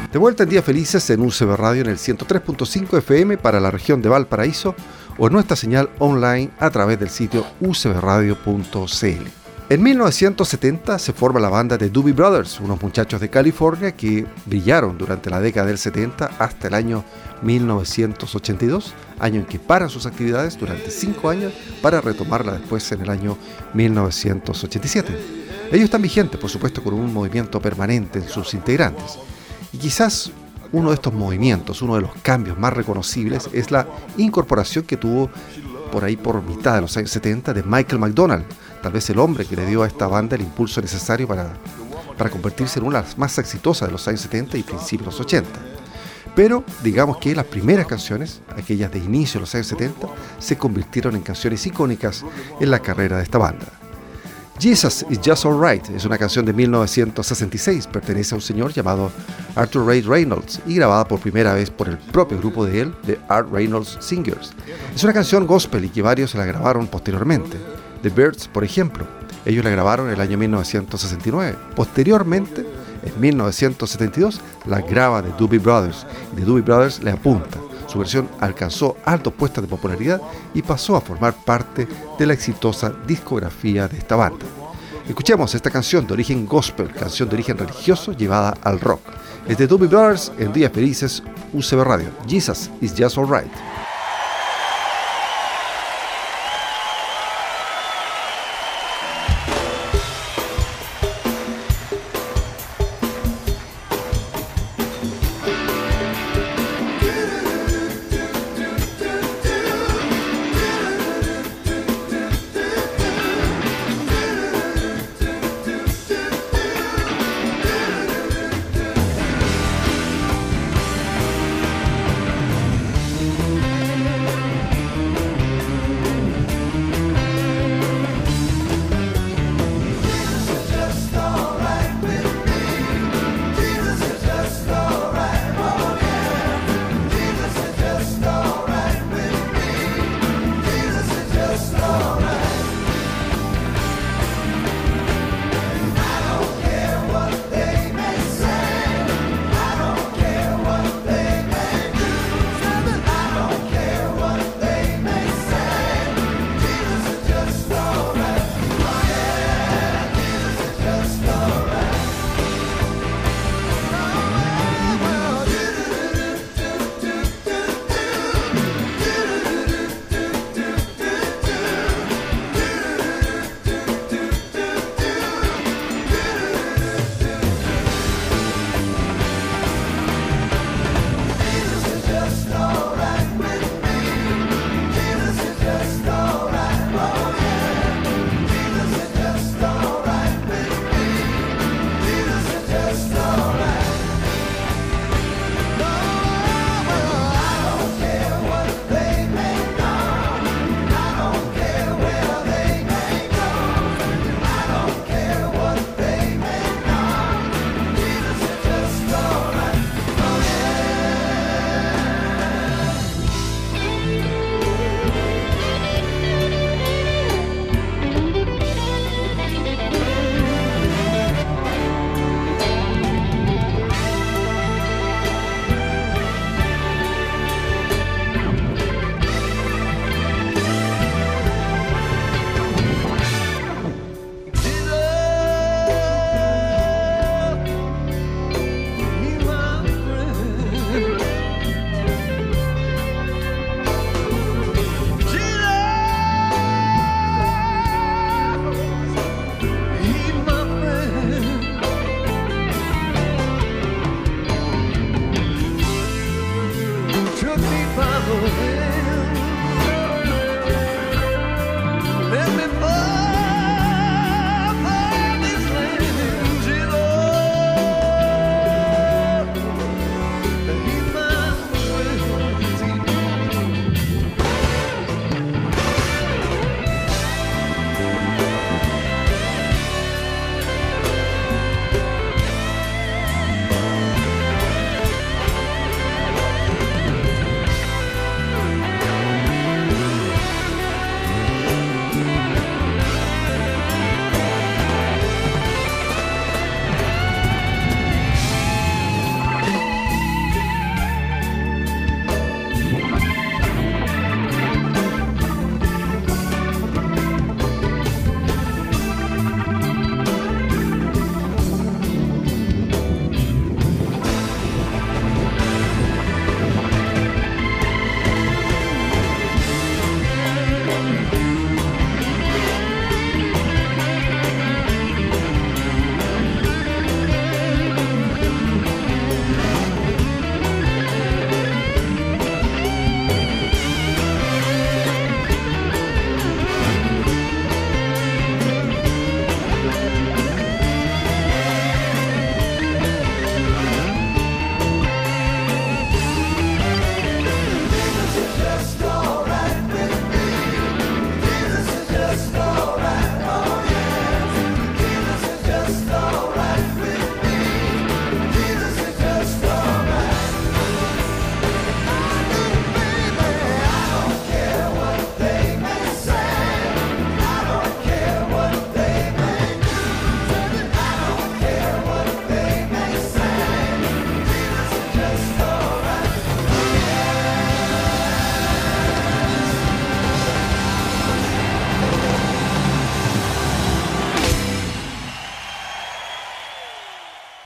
De vuelta en Días Felices en UCB Radio en el 103.5 FM para la región de Valparaíso o en nuestra señal online a través del sitio ucbradio.cl. En 1970 se forma la banda de Doobie Brothers, unos muchachos de California que brillaron durante la década del 70 hasta el año 1982, año en que paran sus actividades durante 5 años para retomarla después en el año 1987. Ellos están vigentes, por supuesto, con un movimiento permanente en sus integrantes. Y quizás uno de estos movimientos, uno de los cambios más reconocibles es la incorporación que tuvo por ahí por mitad de los años 70 de Michael McDonald, tal vez el hombre que le dio a esta banda el impulso necesario para convertirse en una de las más exitosas de los años 70 y principios de los 80. Pero digamos que las primeras canciones, aquellas de inicio de los años 70, se convirtieron en canciones icónicas en la carrera de esta banda. Jesus is Just Alright es una canción de 1966, pertenece a un señor llamado Arthur Ray Reynolds y grabada por primera vez por el propio grupo de él, The Art Reynolds Singers. Es una canción gospel y que varios la grabaron posteriormente. The Byrds, por ejemplo, ellos la grabaron en el año 1969. Posteriormente, en 1972, la graba The Doobie Brothers y The Doobie Brothers le apunta. Su versión alcanzó altos puestos de popularidad y pasó a formar parte de la exitosa discografía de esta banda. Escuchemos esta canción de origen gospel, canción de origen religioso llevada al rock. Es de Doobie Brothers en Días Felices, UCB Radio. Jesus is Just Alright.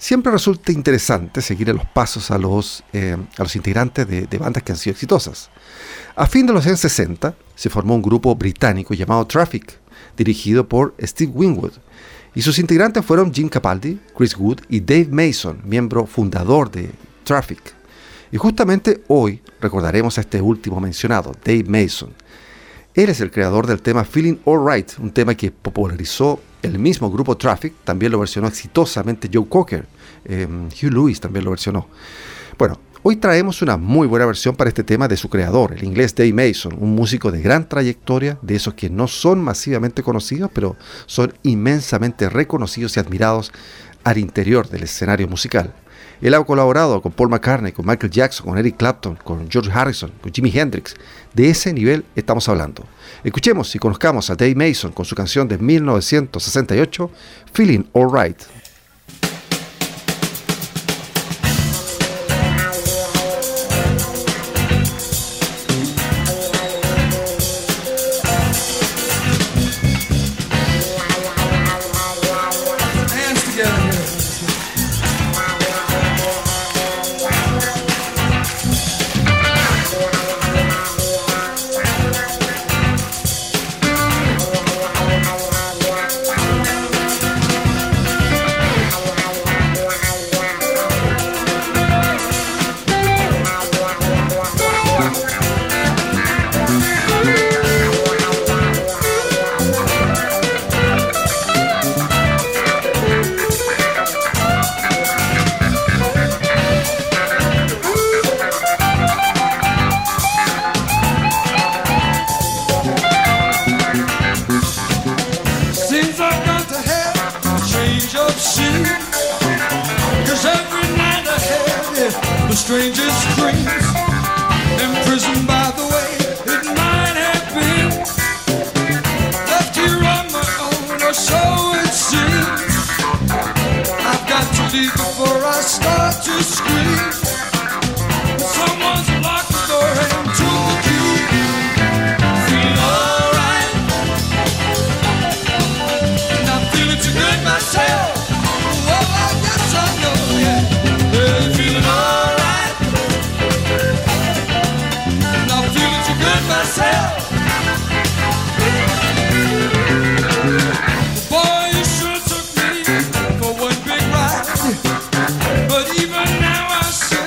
Siempre resulta interesante seguir en los pasos a los integrantes de bandas que han sido exitosas. A fin de los años 60 se formó un grupo británico llamado Traffic, dirigido por Steve Winwood, y sus integrantes fueron Jim Capaldi, Chris Wood y Dave Mason, miembro fundador de Traffic. Y justamente hoy recordaremos a este último mencionado, Dave Mason. Él es el creador del tema Feeling Alright, un tema que popularizó el mismo grupo Traffic, también lo versionó exitosamente Joe Cocker, Hugh Lewis también lo versionó. Bueno, hoy traemos una muy buena versión para este tema de su creador, el inglés Dave Mason, un músico de gran trayectoria, de esos que no son masivamente conocidos, pero son inmensamente reconocidos y admirados al interior del escenario musical. Él ha colaborado con Paul McCartney, con Michael Jackson, con Eric Clapton, con George Harrison, con Jimi Hendrix. De ese nivel estamos hablando. Escuchemos y conozcamos a Dave Mason con su canción de 1968, Feeling Alright. But even now I see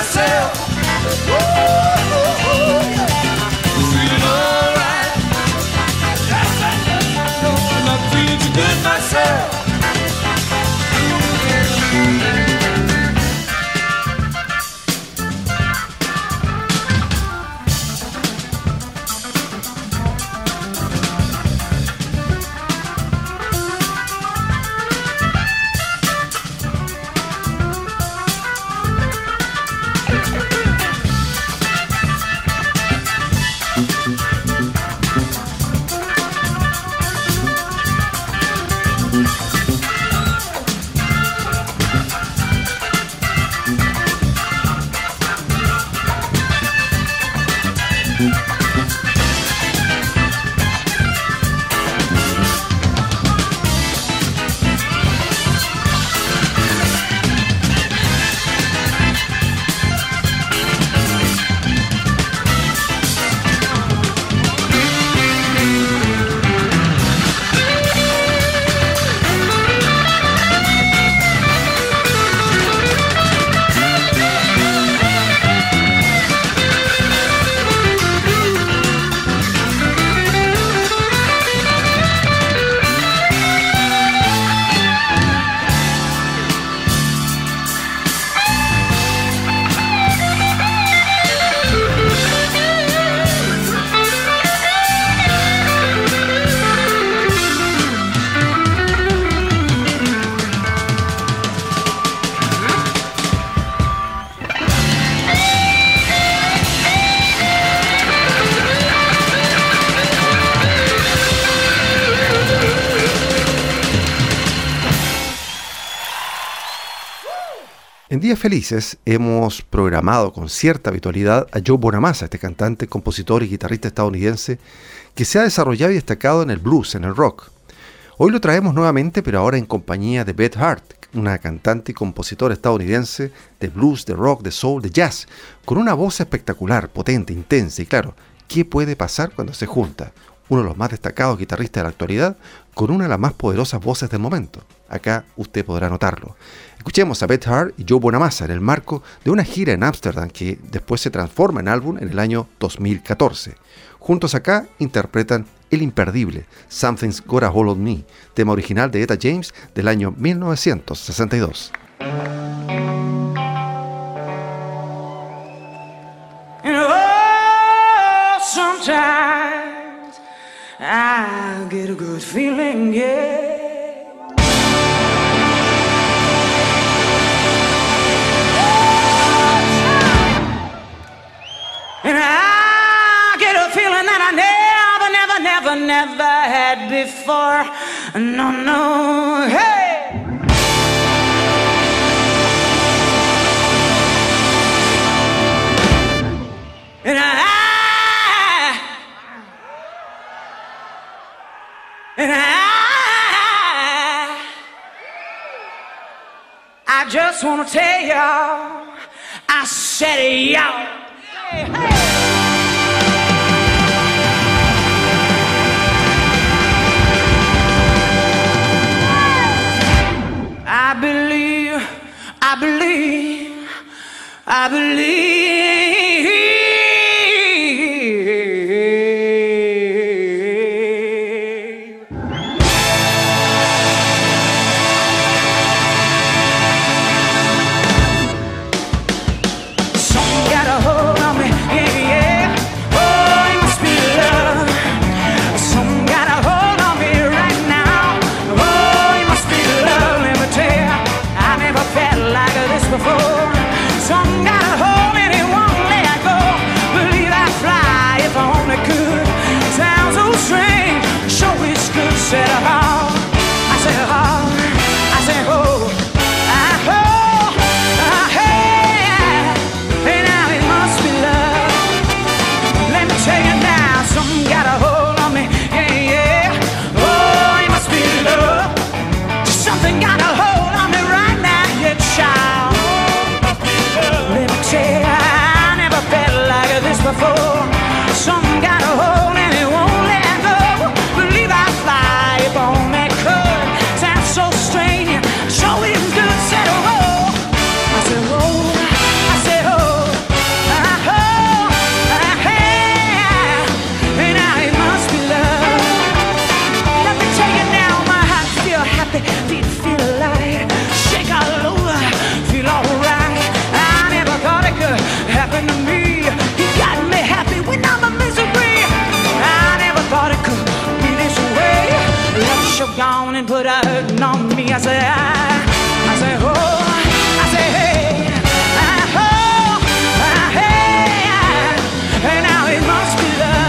myself. Ooh, ooh, ooh, yeah. Feeling alright. Yes, I know. I'm feeling too good myself. En Días Felices hemos programado con cierta habitualidad a Joe Bonamassa, este cantante, compositor y guitarrista estadounidense que se ha desarrollado y destacado en el blues, en el rock. Hoy lo traemos nuevamente, pero ahora en compañía de Beth Hart, una cantante y compositora estadounidense de blues, de rock, de soul, de jazz, con una voz espectacular, potente, intensa y claro, ¿qué puede pasar cuando se junta uno de los más destacados guitarristas de la actualidad con una de las más poderosas voces del momento? Acá usted podrá notarlo. Escuchemos a Beth Hart y Joe Bonamassa en el marco de una gira en Ámsterdam que después se transforma en álbum en el año 2014. Juntos acá interpretan el imperdible Something's Got a Hold on Me, tema original de Etta James del año 1962. Sometimes I get a good feeling, yeah. And I get a feeling that I never had before. No, no, hey! And I just want to tell y'all, I said y'all. Hey, hey. I believe Something got a hold on me, yeah, yeah. Oh, it must be love. Something got a hold on me right now. Oh, it must be love, let me tell you, I never felt like this before. Something got a hold and it won't let go. Believe I'd fly if I only could. Sounds so strange, sure it's good. Said oh, I said oh, I said oh, I oh, hey, and now it must be love. Let me tell you now, something got a hold on me, yeah, yeah. Oh, it must be love. Something got a hold on me right now, yeah, child. I say, oh, I say, hey, oh, hey, and now it must be love.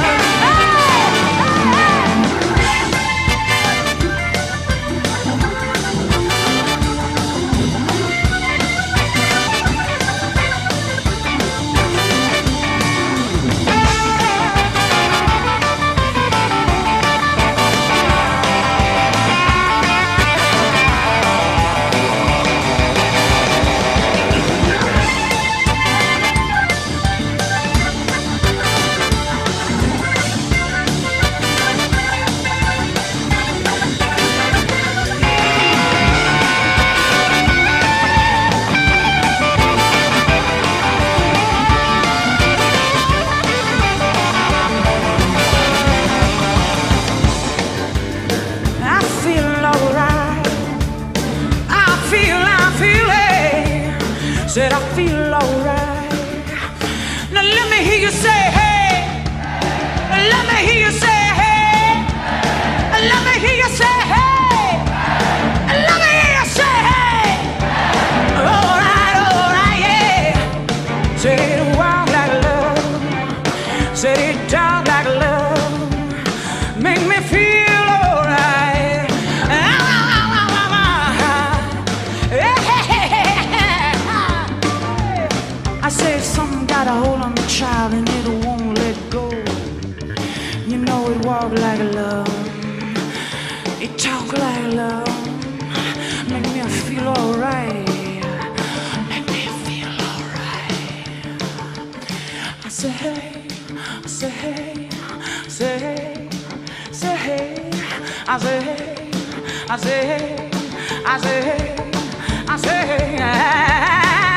Said I feel alright. Now let me hear you say hey. Let me hear you say hey. Let me hear you say hey. Let me hear you say hey. Alright, yeah. Said it wild like love. Said it dark like love. Make me feel alright. I say something got a hold on the child and it won't let go. You know it walk like love, it talk like love. Make me feel alright, make me feel alright. I say hey, I say hey, say hey, say hey. I say hey, I say hey, I say hey, I say hey.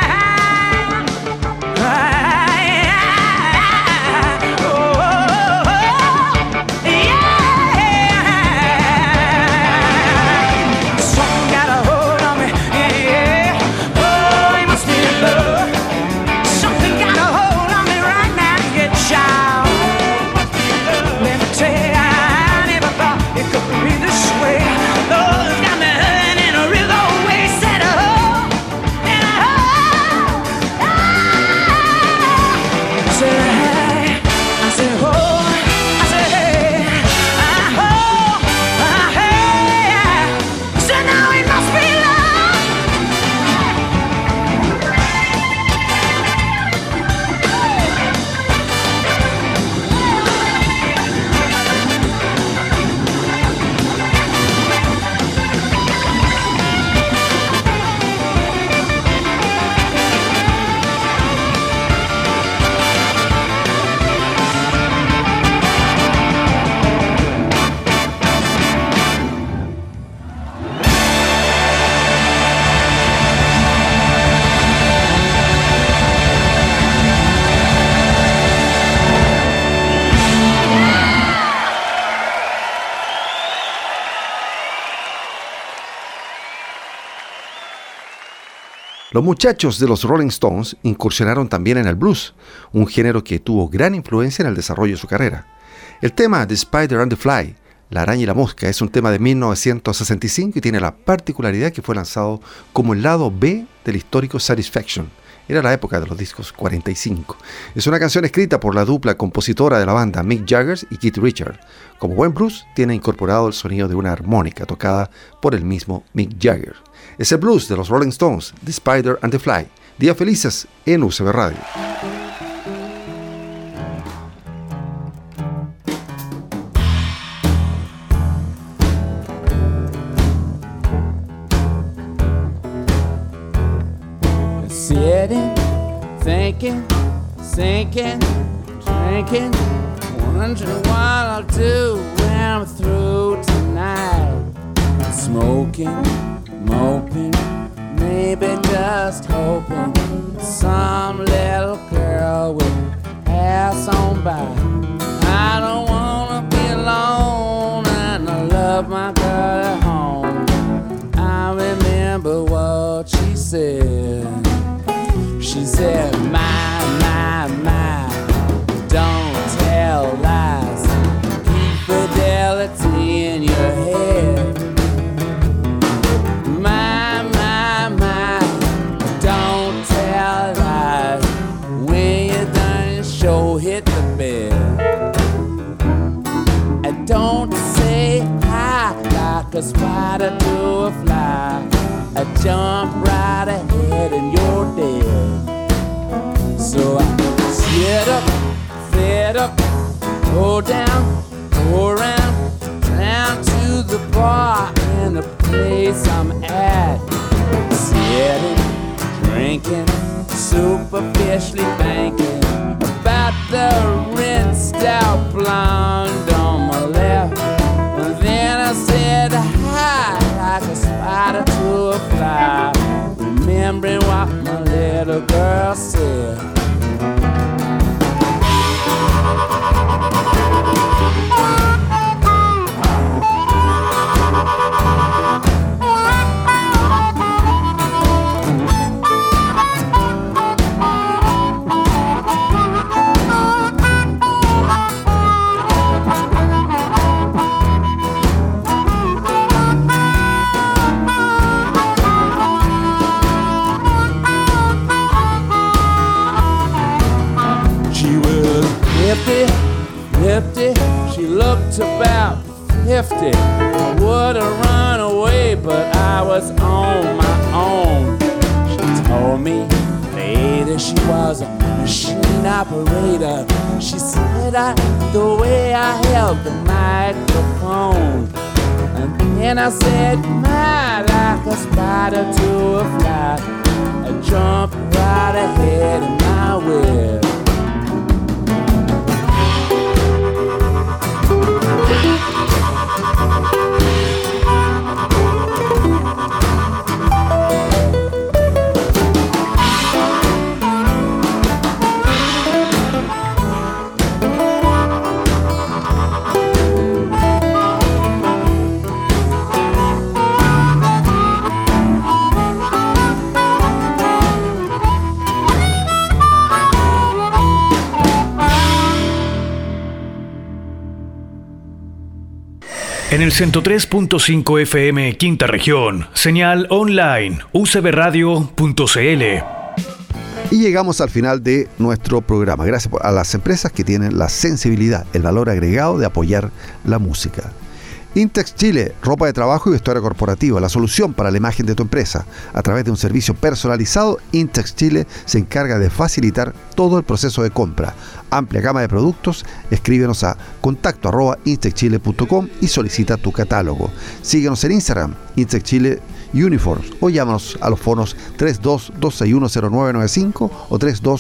Los muchachos de los Rolling Stones incursionaron también en el blues, un género que tuvo gran influencia en el desarrollo de su carrera. El tema The Spider and the Fly, La araña y la mosca, es un tema de 1965 y tiene la particularidad que fue lanzado como el lado B del histórico Satisfaction. Era la época de los discos 45. Es una canción escrita por la dupla compositora de la banda, Mick Jagger y Keith Richards. Como buen blues, tiene incorporado el sonido de una armónica tocada por el mismo Mick Jagger. Es el blues de los Rolling Stones, The Spider and the Fly. Días felices en UCB Radio. Sitting, thinking, sinking, drinking, wondering what I'll do when I'm through tonight. Smoking, moping, maybe just hoping some little girl will pass on by. I don't wanna be alone and I love my girl at home. I remember what she said. She said, my, don't tell lies. Keep fidelity in your head. My, jump right ahead and you're dead. So I sit up, fed up, go down, go around, down to the bar in the place I'm at. Sitting, drinking, superficially thinking about the rinsed out blonde on my left. And then I said hi like a spider to a fly, remembering what my little girl said. She looked about 50. I would've run away, but I was on my own. She told me later she was a machine operator. She said the way I held the microphone. And then I said, my, like a spider to a fly, I jumped right ahead in my web. En el 103.5 FM Quinta Región, señal online, ucbradio.cl. Y llegamos al final de nuestro programa. Gracias a las empresas que tienen la sensibilidad, el valor agregado de apoyar la música. Intex Chile, ropa de trabajo y vestuario corporativo, la solución para la imagen de tu empresa. A través de un servicio personalizado, Intex Chile se encarga de facilitar todo el proceso de compra. Amplia gama de productos, escríbenos a contacto@intexchile.com y solicita tu catálogo. Síguenos en Instagram, Intex Chile Uniforms, o llámanos a los fonos 32-261-0995 o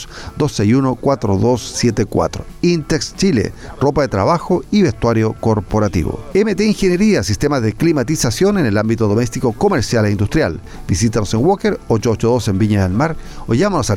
32-261-4274. Intex Chile, ropa de trabajo y vestuario corporativo. MT Ingeniería, sistemas de climatización en el ámbito doméstico, comercial e industrial. Visítanos en Walker 882 en Viña del Mar o llámanos al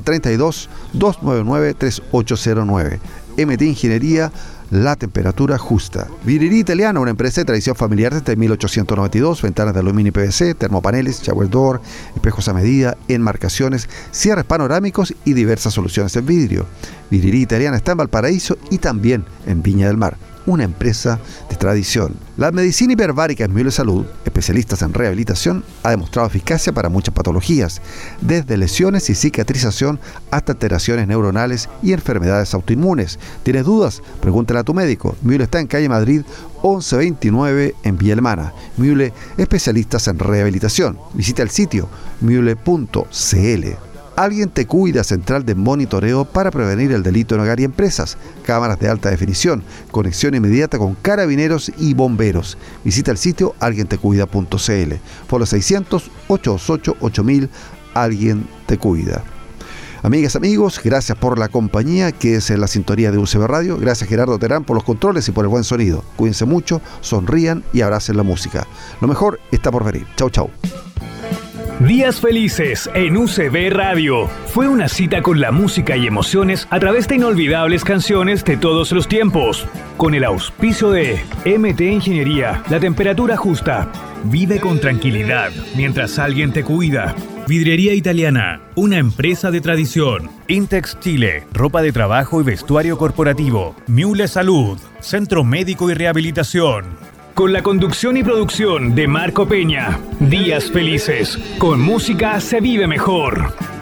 32-299-3809. MT Ingeniería, la temperatura justa. Vidrería Italiana, una empresa de tradición familiar desde 1892, ventanas de aluminio y PVC, termopaneles, shower door, espejos a medida, enmarcaciones, cierres panorámicos y diversas soluciones en vidrio. Vidrería Italiana está en Valparaíso y también en Viña del Mar. Una empresa de tradición. La medicina hiperbárica en Müller Salud, especialistas en rehabilitación, ha demostrado eficacia para muchas patologías, desde lesiones y cicatrización hasta alteraciones neuronales y enfermedades autoinmunes. ¿Tienes dudas? Pregúntale a tu médico. Müller está en calle Madrid 1129 en Villa Alemana. Müller, especialistas en rehabilitación. Visita el sitio müller.cl. Alguien te cuida, central de monitoreo para prevenir el delito en hogar y empresas. Cámaras de alta definición, conexión inmediata con carabineros y bomberos. Visita el sitio alguientecuida.cl. Por los 600-828-8000, Alguien te cuida. Amigas, amigos, gracias por la compañía, que es en la sintonía de UCB Radio. Gracias Gerardo Terán por los controles y por el buen sonido. Cuídense mucho, sonrían y abracen la música. Lo mejor está por venir. Chau, chau. Días felices en UCB Radio. Fue una cita con la música y emociones a través de inolvidables canciones de todos los tiempos. Con el auspicio de MT Ingeniería, la temperatura justa. Vive con tranquilidad mientras alguien te cuida. Vidrería Italiana, una empresa de tradición. Intex Chile, ropa de trabajo y vestuario corporativo. Müller Salud, centro médico y rehabilitación. Con la conducción y producción de Marco Peña. Días felices. Con música se vive mejor.